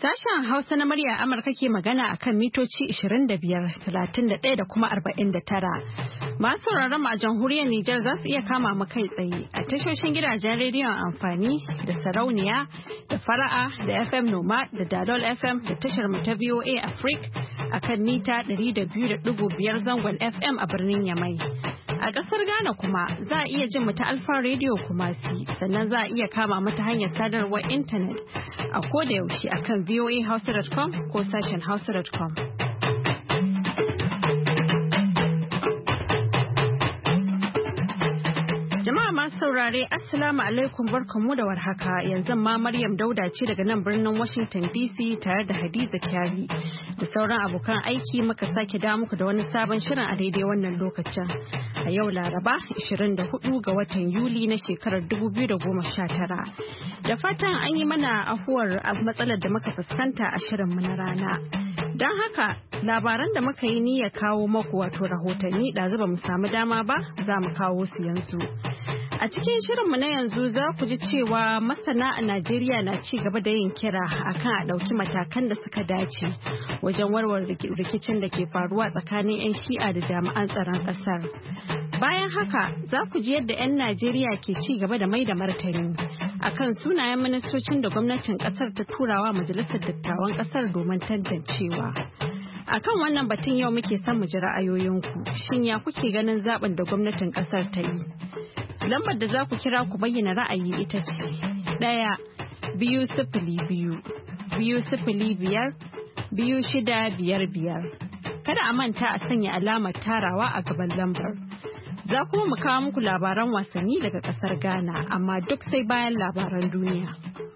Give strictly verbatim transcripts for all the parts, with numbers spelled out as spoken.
Sashen Hausa na murya Amurka ke magana a kan mitoci ishirin da biyar, talatin da ɗaya da kuma arba'in da tara. Masu sauraron a jamhuriyar Nijar za su iya kama mu kai tsaye a tashoshin gidajen rediyon amfani da sarauniya da fara'a da F M Noma da Dalol F M da tashar mu ta V O A Africa a kan mita ɗari da biyu da ɗigo biyar zangon F M a birnin Yamai. A ƙasar Ghana kuma za a iya jin mu ta Alfa Radio Kumasi, sannan za a iya kama mu ta hanyar sadarwar intanet a koda yaushe akan v o a hausa dot com ko sashen hausa dot com. Jama'a masu saurare, Assalamu alaikum, barkanmu da warhaka. Yanzu ma Maryam Dauda ce daga nan birnin Washington D C tare da Hadiza Kyari da sauran abokan aiki muka sake da muku da wani sabon shirin a daidai wannan lokacin. A yau Laraba ishirin da hudu ga watan Yuli na shekarar dubu biyu da goma sha tara. Da fatan an yi mana afuwar matsalar da muka fuskanta a shirinmu na rana. Don haka labaran da muka yi niyyar kawo maku wato rahotanni da zuba mu samu dama ba za mu kawo su yanzu. A cikin shirinmu na yanzu za ku ji cewa masana a Najeriya na ci gaba da yin kira akan a ɗauki matakan da suka dace wajen warware rikicin da ke faruwa tsakanin 'yan shi'a da jami'an tsaron ƙasar. Bayan haka za ku ji yadda 'yan Najeriya ke ci gaba da mai da martani akan sunayen ministocin da gwamnatin ƙasar ta turawa majalisar dattawan ƙasar domin tantancewa. Akan wannan batun yau muke son mu ji ra'ayoyinku. Shin ya kuke ganin zaɓin da gwamnatin ƙasar ta yi? Lambar da za ku kira ku bayyana ra'ayi ita ce ɗaya biyu sifili biyu biyu sifili biyar biyu shida biyar biyar. Kada a manta a sanya alamar tarawa a gaban lambar. Za kuma mu kawo muku labaran wasanni daga ƙasar Ghana, amma duk sai bayan labaran duniya.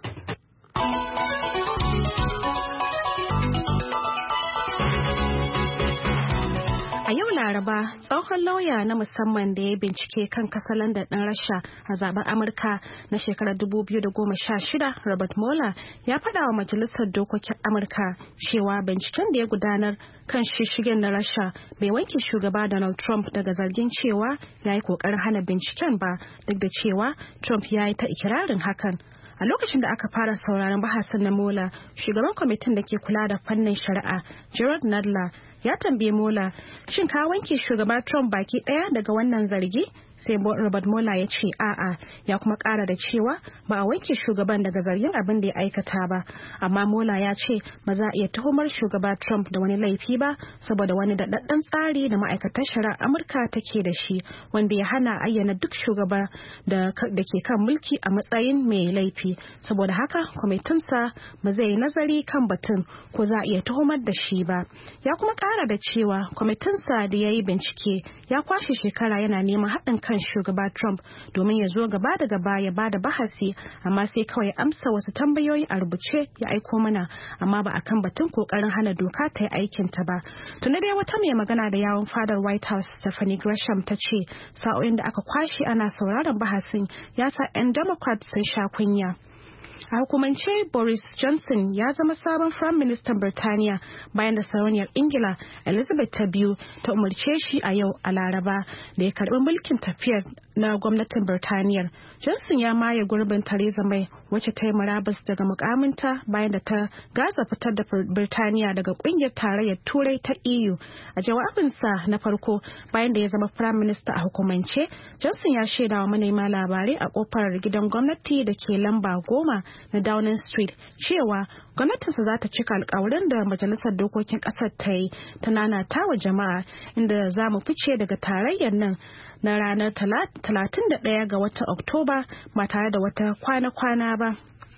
A yau Laraba, tsohon lauya na musamman da ya bincike kan katsalandar ɗin Rasha a zaben Amurka na shekarar dubu biyu da goma sha shida, Robert Mueller, ya faɗa wa Majalisar Dokokin Amurka cewa binciken da ya gudanar kan shishigen na Rasha bai wanke shugaba Donald Trump daga zargin cewa ya yi ƙoƙarin hana binciken ba, duk da cewa Trump ya yi ta ikirarin hakan. A lokacin da aka fara sauraron bahasin na Mueller, shugaban kwamitin da ke kula da fannin shari'a, Gerald Nadler, ya tambaye Mueller, shin ka wanke shugaba Trump baki daya daga wannan zargi? Sai Robert Mueller ya ce a'a, ya kuma kara da cewa ba a wanke shugaban daga zargin abin da ya aikata ba, amma Mueller ya ce ba za a iya tuhumar shugaba Trump da wani laifi ba saboda wani daɗaɗɗen tsari da ma'aikatar shari'ar Amurka take da shi wanda ya hana ayyana duk shugaba da ke kan mulki a matsayin mai laifi. Saboda haka kwamitinsa ba zai yi nazari kan batun ko za a iya tuhumar da shi ba. Ya kuma kara da cewa kwamitinsa da ya yi bincike ya kwashe shekara yana neman haɗin kan shugaba Trump domin ya zo gaba da gaba ya bada bahasi, amma sai kawai amsa wasu tambayoyi a rubuce ya aiko mana, amma ba akan batun kokarin hana doka ta yi aikinta ba. Tuni dai wata mai magana da yawun fadar White House, Stephanie Gresham, ta ce sa'o'in da aka kwashe ana sauraron bahasin ya sa 'yan Democrat sun sha kunya. A hukumance, Boris Johnson ya zama sabon Prime Minister Birtaniya bayan da sarauniyar Ingila Elizabeth ta biyu ta umarce shi a yau a Laraba da ya karbi mulkin tafiyar na gwamnatin Birtaniyar. Johnson ya maye gurbin Theresa May wacce ta yi murabus daga mukaminta bayan da ta gaza fitar da Birtaniya daga kungiyar tarayyar Turai ta E U. A jawabinsa na farko bayan da ya zama Prime Minister a hukumance, Johnson ya shaida wa manema labarai a kofar gidan gwamnati da ke lamba goma na Downing Street cewa gwamnatinsa za ta cika alkawarin da majalisar dokokin kasar ta yi ta nanata wa jama'a, inda za mu fice daga tarayyar nan na ranar talatin da ɗaya ga watan Oktoba ba tare da wata kwana-kwana ba.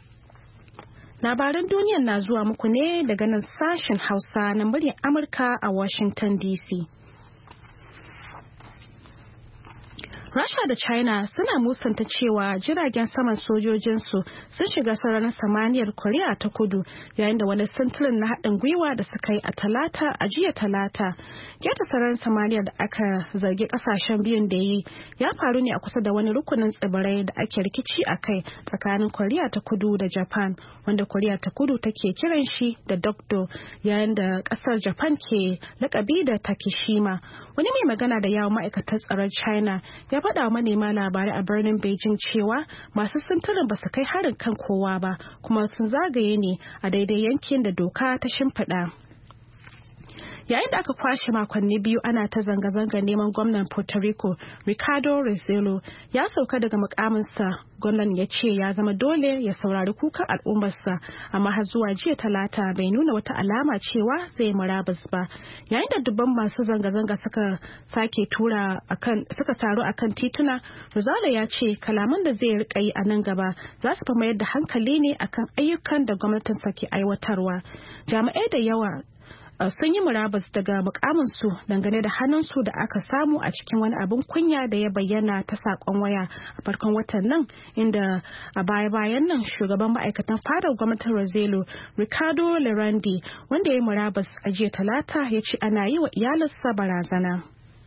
Labaran duniya na zuwa muku ne daga nan sashen Hausa na muryar Amurka a Washington D C. Rasha da China suna musanta cewa jiragen saman sojojinsu sun shiga sararin samaniyar Koriya ta Kudu yayin da wani sintirin na haɗin gwiwa da suka yi a talata a jiya talata. Keta sararin samaniyar da aka zargi ƙasashen biyun da yi ya faru ne a kusa da wani rukunin tsibirai da ake rikici a kai tsakanin Koriya ta Kudu da Japan, wanda Koriya ta Kudu take kiran shi da Dokdo, yayin da ƙasar Japan ke lakabi da Takishima. Wani mai magana da yawon ma'aikatar tsaron China ya faɗa manema labarai a birnin Beijing cewa masu sintirin ba su kai harin kan kowa ba kuma sun zagaye ne a daidai yankin da doka ta shimfiɗa. Yayin da aka kwashe makonni biyu ana ta zanga-zanga neman gwamnan Puerto Rico Ricardo Rosello ya sauka daga mukaminsa, gwamnan ya ce ya zama dole ya saurari kukan al'ummarsa, amma har zuwa jiya talata bai nuna wata alama cewa zai murabus ba. Yayin da dubban masu zanga-zanga suka sake tura akan suka taru akan tituna, Rosello ya ce kalaman da zai rika yi a nan gaba za su fi mayar da hankali ne akan ayyukan da gwamnatinsa ke aiwatarwa. Jami'ai da yawa sun yi murabus daga mukaminsu dangane da hannunsu da aka samu a cikin wani abin kunya da ya bayyana ta sakon waya a farkon watan nan, inda a baya-bayan nan shugaban ma'aikatan fadar gwamnatin Rosello Ricardo Lerandi, wanda ya yi murabus a jiya talata, ya ce ana yi wa iyalinsa barazana.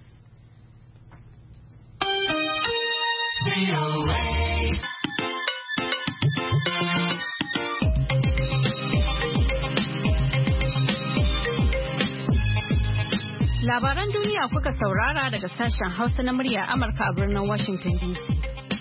Labaran duniya kuka saurara daga sashen Hausa na murya Amurka a birnin Washington D C.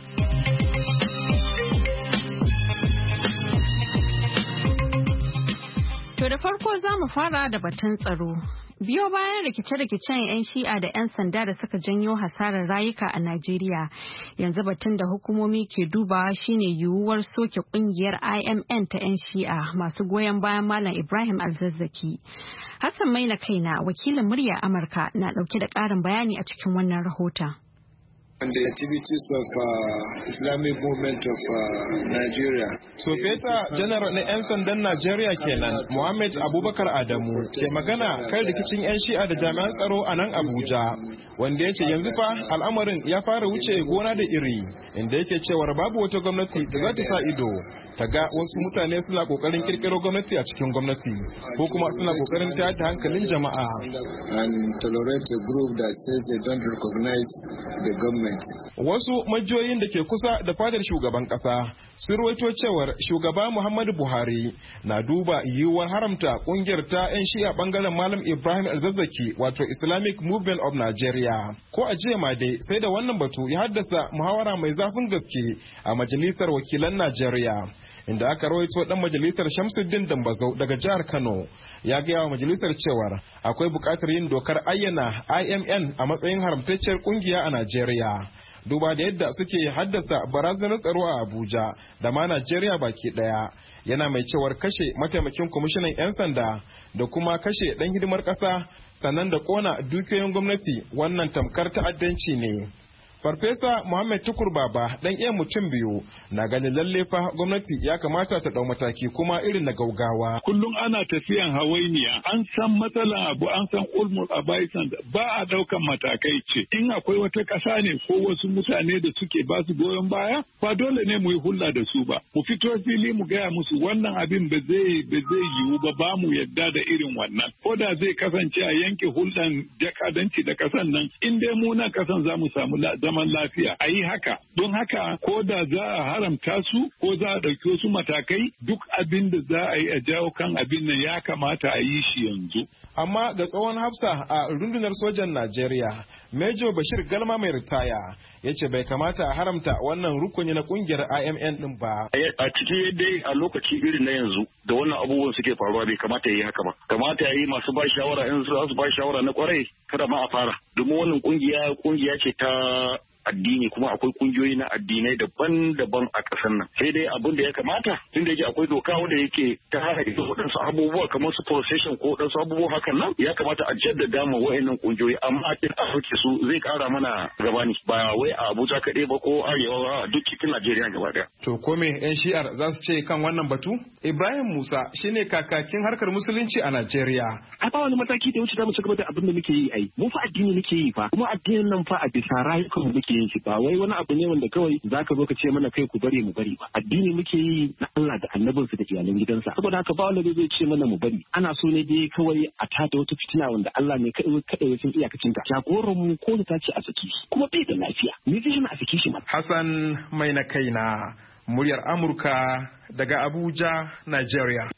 To da farko za mu fara da batun tsaro. Biyo bayan rikice-rikicen 'yan shi'a da 'yan sanda da suka janyo hasarar rayuka a Najeriya, yanzu batun da hukumomi ke dubawa shine yiwuwar soke kungiyar I M N ta 'yan shi'a masu goyon bayan Malam Ibrahim Alzazzaki. Hassan Maina Kaina, wakilin murya Amurka, na dauke da ƙarin bayani a cikin wannan rahoton. And the activities of uh, Islamic movement of uh, Nigeria. Sofesa Janar na 'yan sandan Najeriya kenan, Muhammad Abubakar Adamu, ke magana kan rikicin 'yan shi'a da jami'an tsaro a nan Abuja, wanda ya ce yanzu fa al'amarin ya fara wuce gona da iri, inda yake cewar babu wata gwamnati da za ta sa ido ta ga wasu mutane suna kokarin kirkiro gwamnati a cikin gwamnati ko kuma suna kokarin tayar da hankalin jama'a. And tolerate a group that says they don't recognize the government. Wasu majiyoyin da ke kusa da fadar shugaban kasa sun rawaito cewar shugaba Muhammadu Buhari na duba yiwuwar haramta kungiyar ta 'yan shi'a bangaren Malam Ibrahim Alzazzaki, wato Islamic Movement of Nigeria. Ko a jiya ma dai sai da wannan batu ya haddasa muhawara mai zafin gaske a majalisar wakilan Najeriya, inda aka rawaito dan majalisar Shamsuddin Dambazau daga jihar Kano ya gaya wa majalisar cewar akwai buƙatar yin dokar ayyana I M N a matsayin haramtacciyar kungiya a Najeriya, duba da yadda suke haddasa barazanar tsaro a Abuja da ma Najeriya baki daya. Yana mai cewar kashe mataimakin kwamishinan 'yan sanda da kuma kashe dan hidimar ƙasa sannan da kona dukiyoyin gwamnati wannan tamkar ta'addanci ne. Farfesa Muhammad Tukur Baba dan iya mutum biyu na ganin lalle fa gwamnati ya kamata ta dau mataki kuma irin na gaugawa. Kullum ana tafiyan hawainiya, an san matsalan abu, an san ulmul abaisan, ba a daukan matakai ce. In akwai wata ƙasa ne ko wasu mutane da suke ba su goyon baya, ba dole ne mu yi hulɗa da su ba. Mu fito fili mu gaya musu wannan abin ba zai ba zai yiwu ba, ba mu yadda da irin wannan. Ko da zai kasance a yanke hulɗan jakadanci da ƙasan nan, in dai mu nan ƙasan za mu samu zaman lafiya, a yi haka. Don haka ko da za a haramta su ko za a ɗauki wasu matakai, duk abin da za a yi a jawo kan abin nan ya kamata a yi shi yanzu. Amma ga tsohon hafsa a rundunar sojan Najeriya, Major Bashir Galma mai ritaya, ya ce bai kamata a haramta wannan rukuni na kungiyar I M N din ba. A ciki dai a lokaci irin na yanzu da wannan abubuwan suke faruwa bai kamata ya yi haka ba. Kamata ya yi masu ba shawara in su ba shawara na kwarai kada ma a fara. Domin wannan kungiya kungiya ce ta addini, kuma akwai kungiyoyi na addinai daban-daban a ƙasar nan. Sai dai abin da ya kamata, tun da yake akwai doka wanda yake ta hana ita waɗansu abubuwa kamar su procession ko waɗansu abubuwa hakan nan, ya kamata a jaddada ma wa'annan kungiyoyi, amma a cikin afirka su zai ƙara mana gaba ne, ba wai a Abuja kaɗai ba ko Arewa, duk cikin Najeriya gaba ɗaya. To ko me 'yan shi'ar za su ce kan wannan batu? Ibrahim Musa shine kakakin harkar musulunci a Najeriya. A ba wani mataki da wuce za mu ci gaba da abin da muke yi ai. Mu fa addini muke yi fa, kuma addinin nan fa a bisa rayukan muke yin shi, ba wai wani abu ne wanda kawai zaka zo ka ce mana kai ku bari mu bari ba. Addini muke yi na Allah da annabinsa da iyalan gidansa, saboda haka ba wanda zai ce mana mu bari. Ana so ne dai kawai a tada wata fitina wanda Allah ne kadai kadai sun iyakacin ta. Jagoran mu ko ta ce a saki shi, kuma bai da lafiya, me zai hana a saki shi ma? Hassan mai na kaina, muryar Amurka daga Abuja, Nigeria.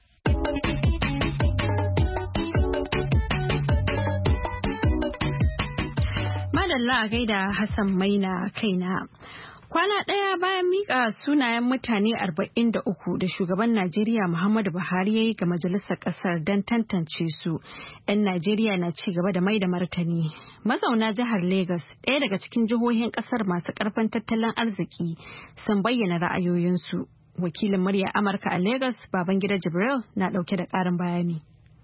Madalla a gaida Hassan Maina kaina. Kwana ɗaya bayan miƙa sunayen mutane arba'in da uku da shugaban Najeriya Muhammadu Buhari ya yi ga majalisar ƙasar don tantance su, 'yan Najeriya na ci gaba da mai da martani. Mazauna jihar Legas, ɗaya daga cikin jihohin ƙasar masu ƙarfin tattalin arziki, sun bayyana ra'ayoyinsu. Wakilin murya Amurka a Legas, Babangida Jibril, na ɗauke da ƙarin bayani.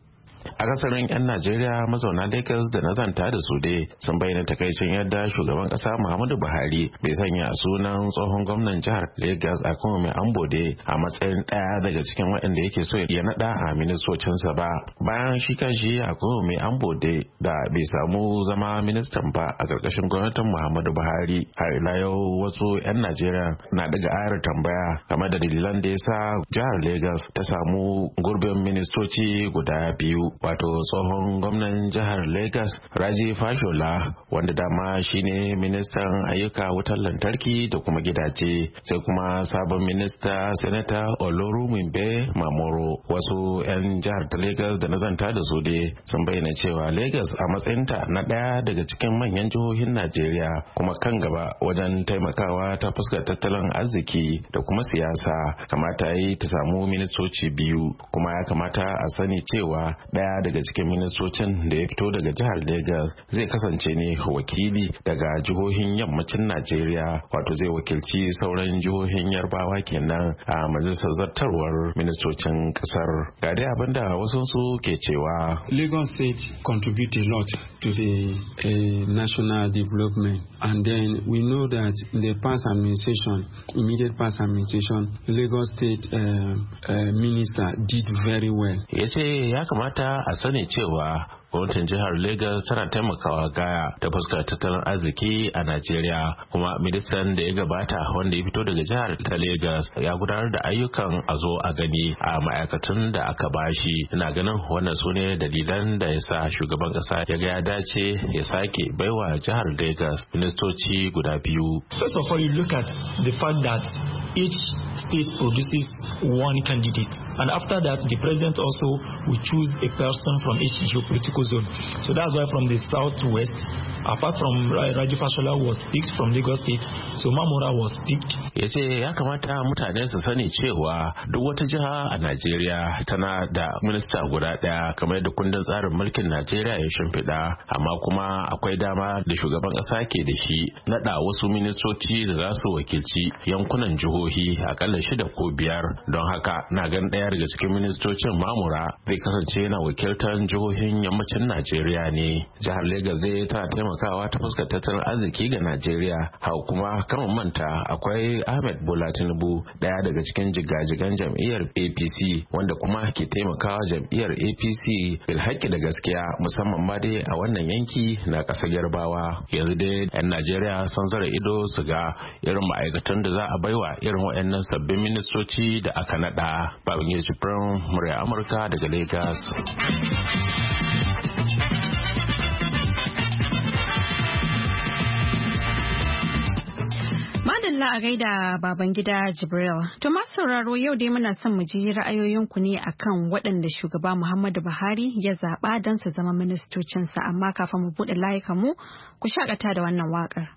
Akasarin 'yan Najeriya mazauna Lagos da nazanta da su dai sun bayyana takaicin yadda shugaban kasa Muhammadu Buhari bai sanya sunan tsohon gwamnan jihar Lagos Akinwumi Ambode a matsayin ɗaya daga cikin waɗanda yake so ya naɗa a ministocinsa ba. Bayan shi kanshi Akinwumi Ambode da bai samu zama ministan ba a ƙarƙashin gwamnatin Muhammadu Buhari, har ila yau wasu 'yan Najeriya na daga ayar tambaya game da dalilan da ya sa jihar Lagos ta samu gurbin ministoci guda biyu. Wato tsohon gwamnan jihar Lagos Raji Fashola, wanda dama shine ministan ayyuka wutar lantarki da kuma gidaje, sai kuma sabon minista Senator Olorunmimbe Mamoro. Wasu 'yan jihar ta Lagos da nazanta da su dai sun bayyana cewa Lagos a matsayinta na ɗaya daga cikin manyan jihohin Najeriya kuma kan gaba wajen taimakawa ta fuskar tattalin arziki da kuma siyasa, kamata yi ta samu ministoci biyu, kuma ya kamata a sani cewa ɗaya daga cikin ministocin da ya fito daga jihar Lagos zai kasance ne wakili daga jihohin yammacin Najeriya, wato zai wakilci sauran jihohin Yarbawa kenan a majalisar zartarwar ministocin kasar. Ga dai abinda wasu su ke cewa Lagos State contribute a lot to the uh, national development, and then we know that in the past administration, immediate past administration, Lagos State uh, uh, minister did very well. Yace ya kamata a sani cewa gwamnatin jihar Lagos tana taimakawa gaya ta fuskar tattalin arziki a Najeriya, kuma ministan da ya gabata wanda ya fito daga jihar ta Lagos ya gudanar da ayyukan a zo a gani a ma'aikatun da aka bashi. Ina ganin wannan su ne dalilan da ya sa shugaban kasa ya ga ya dace ya sake baiwa jihar Lagos ministoci guda biyu. First of all, you look at the fact that each state produces one candidate, and after that the president also will choose a person from each geopolitical zone. So that's why from the southwest, apart from Raji Fashola was picked from Lagos State, so Mamora was picked. Ya ce ya kamata mutane su sani cewa duk wata jiha a Najeriya tana da minista guda ɗaya kamar da kundin tsarin mulkin Najeriya ya shimfiɗa, amma kuma akwai dama da shugaban ƙasa ke da shi naɗa wasu ministoci da za su wakilci yankunan jihohi akalla shida ko biyar. Don haka na gan ɗaya daga cikin ministocin Mamura zai kasance yana wakiltar jihohin yammacin Najeriya ne. Jihar Lagos zai tana taimakawa ta fuskar tattalin arziki ga Najeriya. Hau kuma kan manta akwai Ahmed Bola Tinubu, ɗaya daga cikin jigajigan jam'iyyar A P C, wanda kuma ke taimakawa jam'iyyar A P C bil haƙƙi da gaskiya, musamman ma dai a wannan yanki na ƙasar Yarbawa. Yanzu dai 'yan Najeriya sun zara ido su ga irin ma'aikatan da za a baiwa irin waɗannan sabbin ministoci da aka naɗa. Babangida Jibrin, murya Amurka daga Lagos. Madalla a gaida Babangida Jibril. To masu sauraro, yau dai muna son mu ji ra'ayoyinku ne akan waɗanda shugaba Muhammadu Buhari ya zaɓa don su zama ministocinsa, amma kafin mu buɗe layukan mu ku shaƙata da wannan waƙar.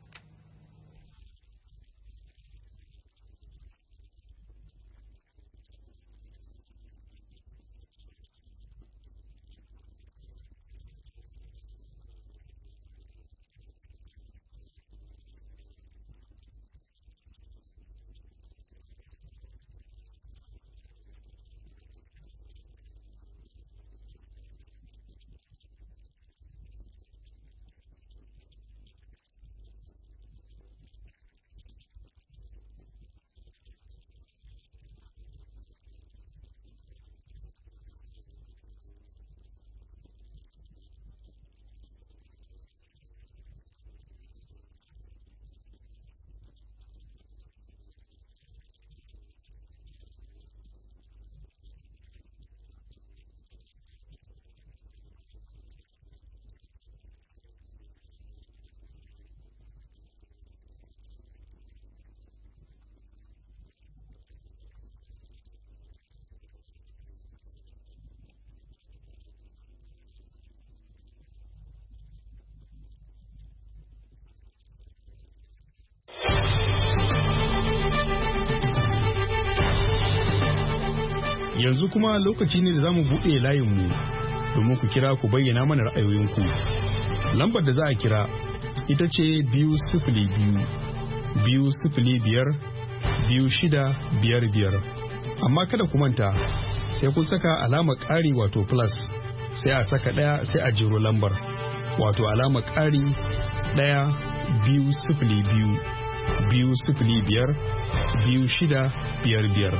Yanzu kuma lokaci ne da za mu buɗe layinmu domin ku kira ku bayyana mana ra'ayoyinku. Lambar da za a kira ita ce biyu sifili biyu, biyu sifili biyar, biyu shida biyar biyar. Amma kada ku manta sai kun saka alamar ƙari wato plus sai a saka ɗaya sai a jero lambar wato alamar ƙari ɗaya biyu sifili biyu, biyu sifili biyar, biyu shida biyar biyar.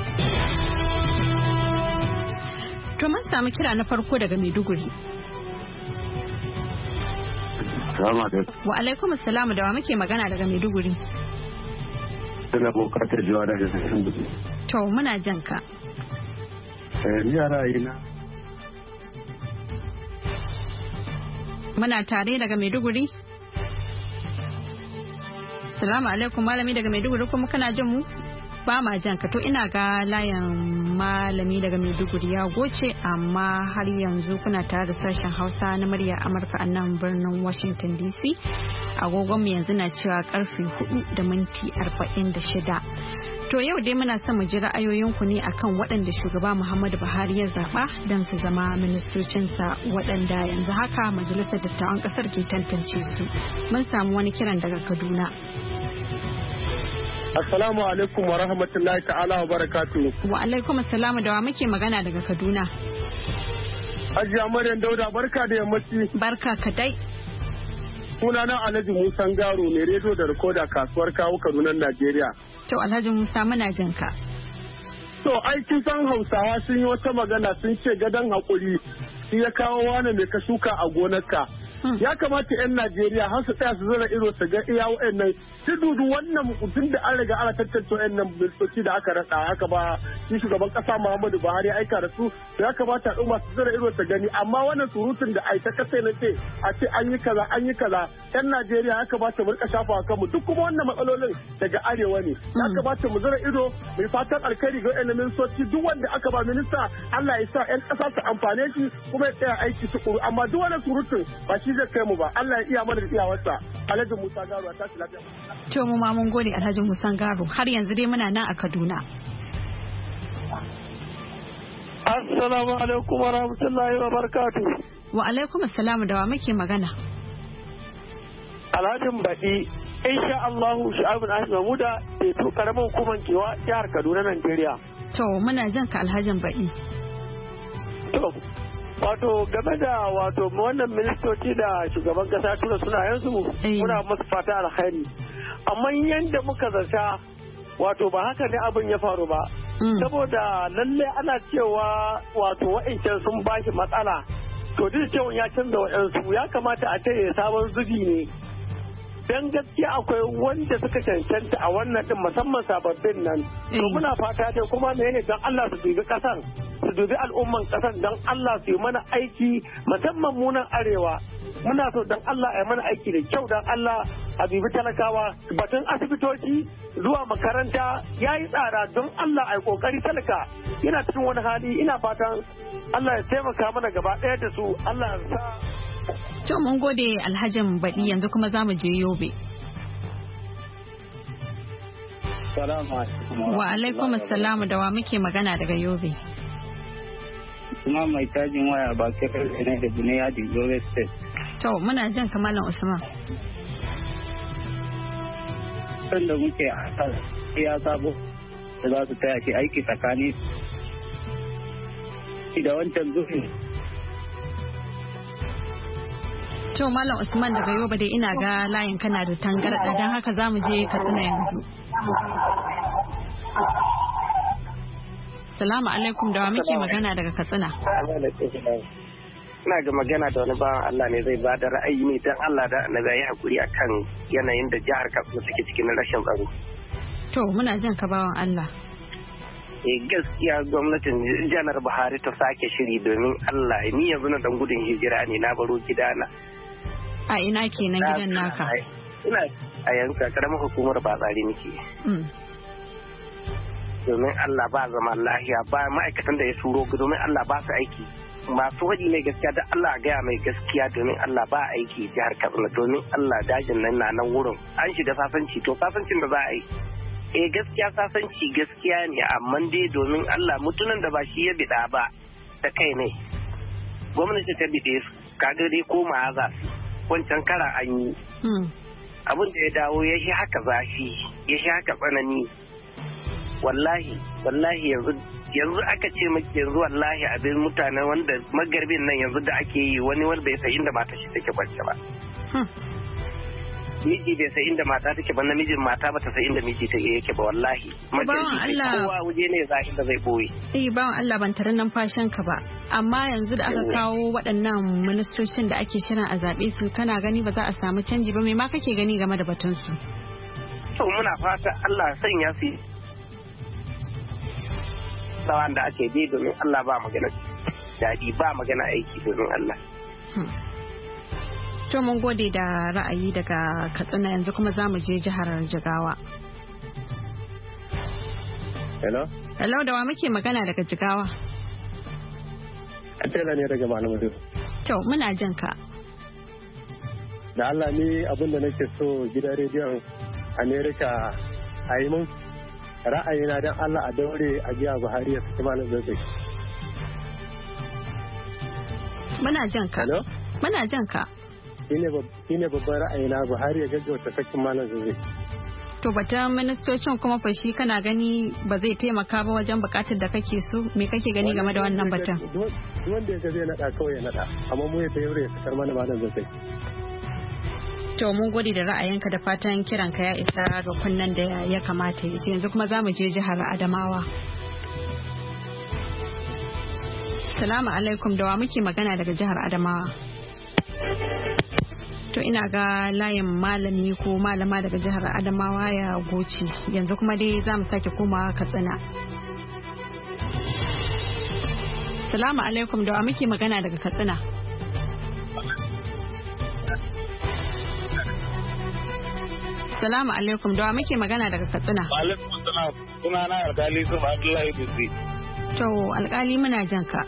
To mun samu kira na farko daga Maiduguri. Wa alaikum assalamu, da wa muke magana daga Maiduguri? Ina bukatar jiwa daga Maiduguri. To muna jan ka. Eh ni ra'ayina. Muna tare daga Maiduguri. Assalamu alaikum malami daga Maiduguri, kuma kana jin mu? Ba ma jan ka. To ina ga layin malami daga Maiduguri ya goce, amma har yanzu kuna tare da sashen Hausa na murya Amurka a nan birnin Washington D C. Agogon mu yanzu na cewa karfe hudu da minti arba'in da shida. To yau dai muna son mu ji ra'ayoyinku ne akan waɗanda shugaba Muhammadu Buhari ya zaɓa don su zama ministocinsa, waɗanda yanzu haka majalisar dattawan ƙasar ke tantance su. Mun samu wani kiran daga Kaduna. Assalamu alaikum wa rahmatullahi ta'ala wa barakatuhu. Wa alaikum assalamu, da wa muke magana daga Kaduna? Hajiya Maryam Dauda, barka da yammaci. Barka kadai. Sunana Alhaji Musa Garo ne, rediyo da rikoda kasuwar kawo Kaduna, Najeriya. To Alhaji Musa muna jin ka. To ai kin san Hausawa sun yi wata magana sun ce gadon hakuri shi ya kawo wani mai ka shuka a gonarka. Ya kamata 'yan Najeriya har su tsaya su zana ido su ga iya wa'annan su dudu wannan mutum da an riga ana tantance wa'annan ministoci da aka rasa haka ba shi shugaban kasa Muhammadu Buhari aika da su, ya kamata al'umma su zana ido su gani, amma wannan surutun da ai ta kasa na ce a ce an yi kaza an yi kaza 'yan Najeriya ya kamata mu rika shafa kanmu duk kuma wannan matsalolin daga arewa ne. Ya kamata mu zana ido mu fatan alkhairi ga wa'annan ministoci, duk wanda aka ba minista Allah ya sa 'yan kasa su amfane shi kuma ya tsaya aiki tukuru, amma duk wannan surutun ba shi zai kai mu ba. Allah ya iya mana da iyawarsa. Alhaji Musa Garo a tashi lafiya. To mu ma mun gode Alhaji Musa Garo. Har yanzu dai muna nan a Kaduna. Assalamu alaikum wa rahmatullahi wa barakatuh. Wa alaikum assalamu, da wa muke magana? Alhajin Baɗi, insha Allahu Shu'aibun Ahmed Mahmuda da to karamin hukumar kewa jihar Kaduna, Najeriya. To muna jan ka Alhajin Baɗi. To wato game da wato wannan ministoci da shugaban kasa tura sunayensu muna musu fata alkhairi, amma yadda muka zata wato ba haka ne abin ya faru ba, saboda lalle ana cewa wato wa'ancan sun bashi matsala, to duk cewa ya canza wa'ansu ya kamata a ce sabon zubi ne, dan gaskiya akwai wanda suka cancanta a wannan din musamman sababbin nan. To muna fata dai kuma menene dan Allah su dubi kasan su dubi al'umman kasan dan Allah su yi mana aiki musamman mu nan arewa. Muna so dan Allah ya mana aiki da kyau dan Allah a dubi talakawa, batun asibitoci zuwa makaranta yayi tsada don Allah ai kokari talaka yana cikin wani hali, ina fatan Allah ya taimaka mana gaba ɗaya da su. Allah ya sa. To mun gode Alhajin Baɗi, yanzu kuma za mu je Yobe. Wa alaikum assalamu, da wa muke magana daga Yobe? Kuma mai tajin waya ba kai ne da Bunaya da Yobe State. To muna jan kamalan Usman. Sanda muke a ya sabo da za su taya shi aiki tsakani da wancan zuwa. To Malam Usman daga Yobe dai ina ga layin kana da tangarɗa, don haka za mu je Katsina yanzu. Salamu alaikum, da wa muke magana daga Katsina? Ina ga magana da wani bawan Allah ne zai ba da ra'ayi ne don Allah da na yi hakuri akan yanayin da jihar Katsina take cikin rashin tsaro. To muna jan ka bawan Allah. Eh gaskiya gwamnatin janar Buhari ta sake shiri domin Allah, ni yanzu na dan gudun hijira ne, na baro gidana. A ina kenan gidan naka? Ina a yanzu karamar hukumar Batsari nake. Domin Allah ba zaman lahiya, ba ma'aikatan da ya turo domin Allah ba su aiki. Masu waje mai gaskiya da Allah gaya mai gaskiya domin Allah ba aiki jihar Katsina, domin Allah dajin nan na nan wurin an shiga sasanci, to sasancin da za a yi eh gaskiya sasanci gaskiya ne amma dai domin Allah mutunan da ba shi ya bida ba da kai ne gwamnati ta bide su kaga dai koma za su wancan kara an yi abin da ya dawo ya shi haka zafi ya shi haka tsanani wallahi wallahi yanzu yanzu aka ce maki yanzu wallahi abin mutane wanda magarbin nan yanzu da ake yi wani wanda bai sai inda mata shi take kwance ba miji bai sai inda mata take ba namijin mata ba ta sai inda miji take yake ba wallahi magarbi kowa waje ne za inda zai boye eh bawan Allah ban tarin numfashin ka ba amma yanzu da aka kawo waɗannan ministocin da ake shirin a zaɓe su kana gani ba za a samu canji ba me ma kake gani game da batun su to muna fata Allah sanya su tsawon da ake bi domin Allah ba magana daɗi ba magana aiki domin Allah. To mun gode da ra'ayi daga Katsina yanzu kuma za mu je jihar Jigawa. Hello? Hello da wa muke magana daga Jigawa? Atela ne daga Malamadu. To muna jin ka. Da Allah ni abin da nake so gidan rediyon Amerika a yi mun ra'ayina don Allah a daure a jiya Buhari ya saki malam zazzaki. Muna jan ka. Muna jan ka. Shi ne babban ra'ayina Buhari ya gaggauta sakin malam zazzaki. To batun ministocin kuma fa shi kana gani ba zai taimaka ba wajen bukatar da kake so me kake gani game da wannan batun? Wanda ya ga zai naɗa kawai ya naɗa amma mu ya daure ya sakar mana malam zazzaki. To mun gode da ra'ayinka da fatan kiranka ya isa ga kunnan da ya kamata ya ce yanzu kuma za mu je jihar Adamawa. Salamu alaikum da wa muke magana daga jihar Adamawa. To ina ga layin malami ko malama daga jihar Adamawa ya goce yanzu kuma dai za mu sake komawa Katsina. Salamu alaikum da wa muke magana daga Katsina. Salamu alaikum da wa muke magana daga Katsina. Alaikum salam. Suna na alkali Yusuf Abdullahi Dutse. To alkali muna jan ka.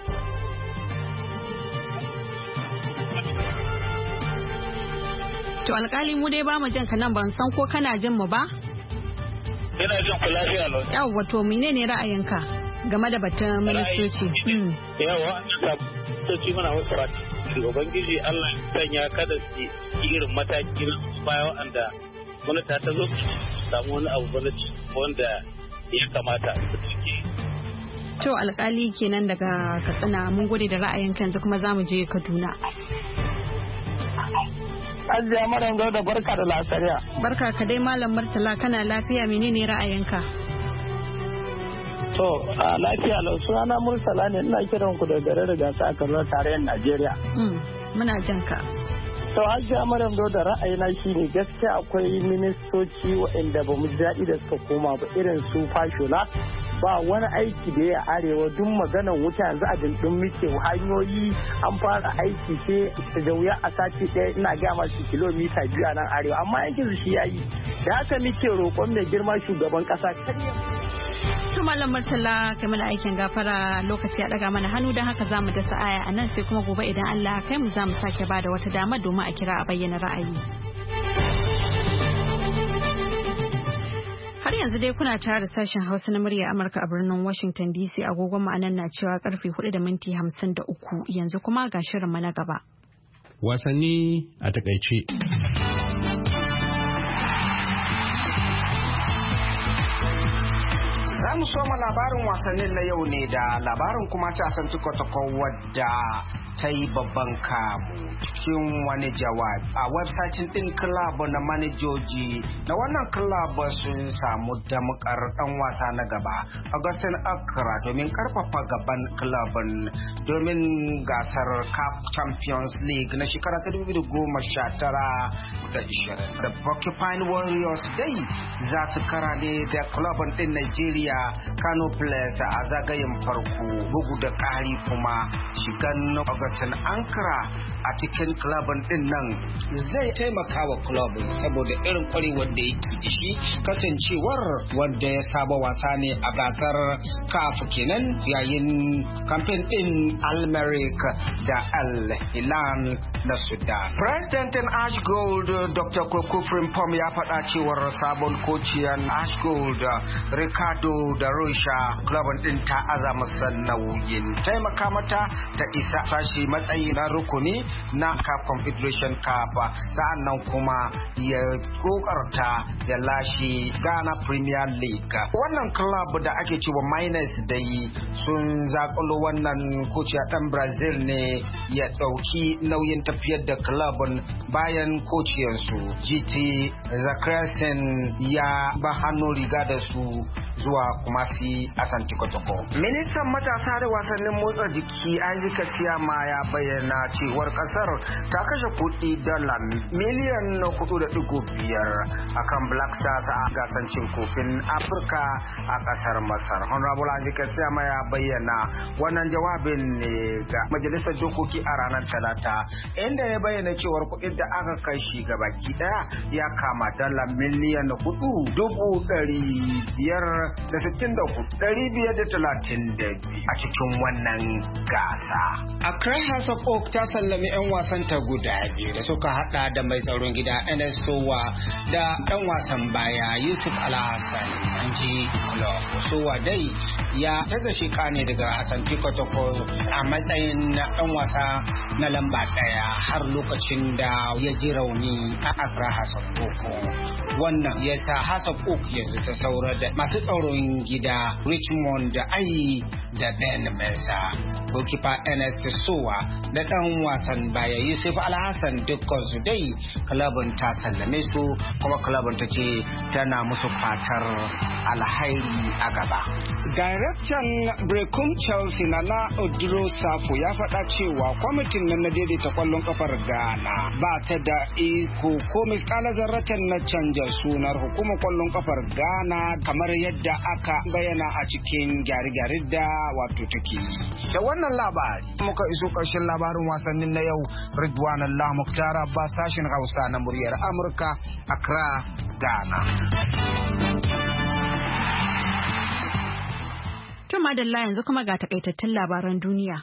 To alkali mu dai ba mu jan ka nan ban san ko kana jin mu ba? Ina jin ku lafiya lau. Yawwa to menene ra'ayinka game da batun ministoci? Yawa an ta ministoci muna wasu rati. Ubangiji Allah ya sanya kada su yi irin mataki na baya wanda wani ta ta zo samu wani abu gwamnati wanda ya kamata su tuke. To alkali kenan daga Katsina mun gode da ra'ayin yanzu kuma za mu je Kaduna. Ajiya Maryam Dauda barka da lasariya. Barka ka dai Malam Murtala kana lafiya menene ra'ayinka? To a lafiya lau sunana Murtala ne ina kiran ku da garin Rigasa a Kaduna tarayyar Najeriya. Muna jan ka. To Hajiya Maryam Dauda ra'ayina shi ne gaskiya akwai ministoci waɗanda ba mu ji daɗi da suka koma ba irin su Fashola ba wani aiki da ya arewa duk maganar wuta yanzu a dindin muke hanyoyi an fara aiki sai da wuya a sati ɗaya ina gaya masu kilomita biyu a nan arewa amma yankin su shi yayi da haka muke roƙon mai girma shugaban ƙasa karya. To Malam Murtala kai mana aikin gafara lokaci ya daga mana hannu don haka zamu dasa aya a nan sai kuma gobe idan Allah kai mu zamu sake bada wata dama domin a kira a bayyana ra'ayi. Har yanzu dai kuna tare da sashen Hausa na murya Amurka a birnin Washington D C agogon ma'anan na cewa karfe hudu da minti hamsin da uku yanzu kuma ga shirinmu na gaba. Wasanni a takaice. Za mu soma labarin wasannin na yau ne da labarin kuma ta san tukwatakwa wadda ta yi babban kamu cikin wani jawabi a website din club na manajoji na wannan club sun samu damukar dan wasa na gaba Augustin Accra domin karfafa gaban club domin gasar CAF Champions League na shekara ta dubu biyu da goma sha tara da ishirin. Da Porcupine Warriors dai za su kara ne da club din Nigeria Kano Pillars a zagayen farko bugu da ƙari kuma shigan Augustin Accra a cikin club din nan zai taimaka wa club saboda irin kwarewar da yake da shi kasancewar wanda ya saba wasa ne a gasar kafu kenan yayin kamfen din Al-Merrikh da Al-Hilal na Sudan. Presidentin Ash Gold Doctor Koko Frimpong ya faɗa cewar sabon kociyan Ash Gold Ricardo da Rocha klubin din ta aza masa nauyin taimaka mata ta isa sashi matsayi na rukuni na CAF Confederation Cup sa'annan kuma ya kokarta ya lashe Ghana Premier League. Wannan club da ake cewa Miners dai sun zakulo wannan kociya dan Brazil ne ya dauki nauyin tafiyar da clubin bayan kociyarsu G T Zakresen ya ba hannu riga da su zuwa Kumasi Asante Kotoko. Ministan matasa da wasannin motsa jiki Isaac Siyama ya bayyana cewar kasar ta kashe kuɗi dala miliyan hudu da digo biyar akan Black Stars a gasar cin kofin Afirka a kasar Masar. Honorable Isaac Siyama ya bayyana wannan jawabin ne ga majalisar dokoki a ranar Talata inda ya bayyana cewar kuɗin da aka kai shi gabaki daya ya kama dala miliyan hudu dubu ɗari biyar da sittin da hudu ɗari biyar da talatin da biyu a cikin wannan gasa. Accra House of Oak ta sallami 'yan wasan ta guda biyu da suka hada da mai tsaron gida Enes Sowa da ɗan wasan baya Yusuf Alhassan an ji club. Sowa dai ya taga shika ne daga Asante Kotoko a matsayin ɗan wasa na lamba ɗaya har lokacin da ya ji rauni a Accra House of Oak. Wannan ya sa House of Oak yanzu ta saura da masu tsaron gida Richmond da Ayi da Ben Mensah. Goalkeeper Enes Sowa da ɗan wasan baya Yusuf Alhassan dukkan su dai kalabin ta sallame su kuma kalabin ta ce tana musu fatar alhairi a gaba. Daraktan Brecum Chelsea Nana Oduro Safo ya faɗa cewa kwamitin nan na daidaita kwallon kafar Ghana ba ta da iko ko miskala zarratan na canja sunar hukumar kwallon kafar Ghana kamar yadda aka bayyana a cikin gyare-gyare da wato take yi. Da wannan labari muka iso ƙarshen labarin wasannin na yau. Ridwan Allah Mukhtar ba sashin Hausa na muryar Amurka, Accra, Ghana. To madalla yanzu kuma ga takaitattun labaran duniya.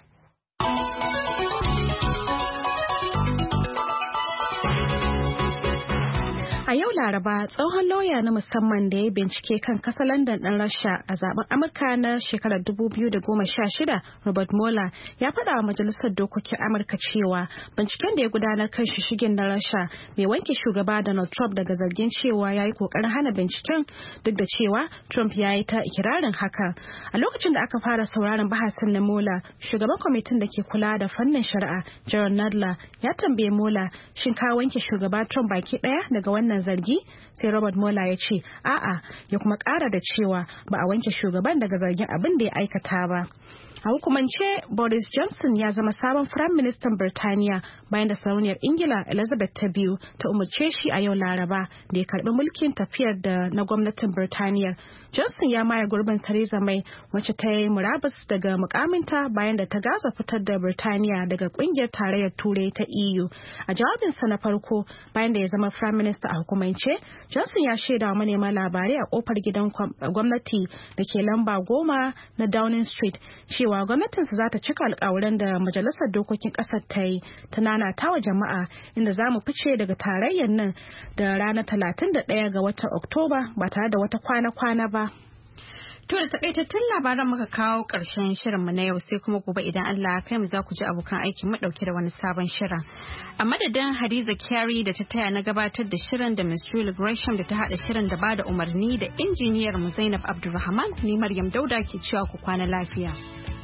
A yau Laraba, tsohon lauya na musamman da ya bincike kan katsalandan ɗan Rasha a zaben Amurka na shekarar dubu biyu da goma sha shida, Robert Mueller, ya faɗa wa Majalisar Dokokin Amurka cewa binciken da ya gudanar kan shishigin na Rasha bai wanke shugaba Donald Trump daga zargin cewa ya yi ƙoƙarin hana binciken duk da cewa Trump ya yi ta ikirarin haka. A lokacin da aka fara sauraron bahasin na Mueller, shugaban kwamitin da ke kula da fannin shari'a, Jerrold Nadler, ya tambaye Mueller, shin ka wanke shugaba Trump baki ɗaya daga wannan zargi? Sai Robert Mueller ya ce a'a, ya kuma ƙara da cewa ba a wanke shugaban daga zargin abin da ya aikata ba. A hukumance, Boris Johnson ya zama sabon Firayim Ministan Birtaniya bayan da sarauniyar Ingila Elizabeth ta biyu ta umarce shi a yau Laraba da ya karbi mulkin tafiyar da na gwamnatin Birtaniya. Johnson ya maye gurbin Theresa May wacce ta yi murabus daga mukaminta bayan da ta gaza fitar da Birtaniya daga kungiyar tarayyar Turai ta E U. A jawabinsa na farko bayan da ya zama Firayim Minista a hukumance, Johnson ya shaida wa manema labarai a kofar gidan gwamnati da ke lamba goma na Downing Street cewa gwamnatinsa za ta cika alkawuran da Majalisar Dokokin Ƙasar ta yi ta nanata wa jama'a inda za mu fice daga tarayyar nan da ranar talatin da ɗaya ga watan Oktoba ba tare da wata kwana-kwana ba. To da takaitattun labaran muka kawo ƙarshen shirinmu na yau sai kuma gobe idan Allah kai mu za ku ji abokan aiki mu ɗauke da wani sabon shirin. A madadin Hadiza Kyari da ta taya na gabatar da shirin da Miss Julie Gresham da ta haɗa shirin da ba da umarni da injiniyar mu Zainab Abdulrahman ni Maryam Dauda ke cewa ku kwana lafiya.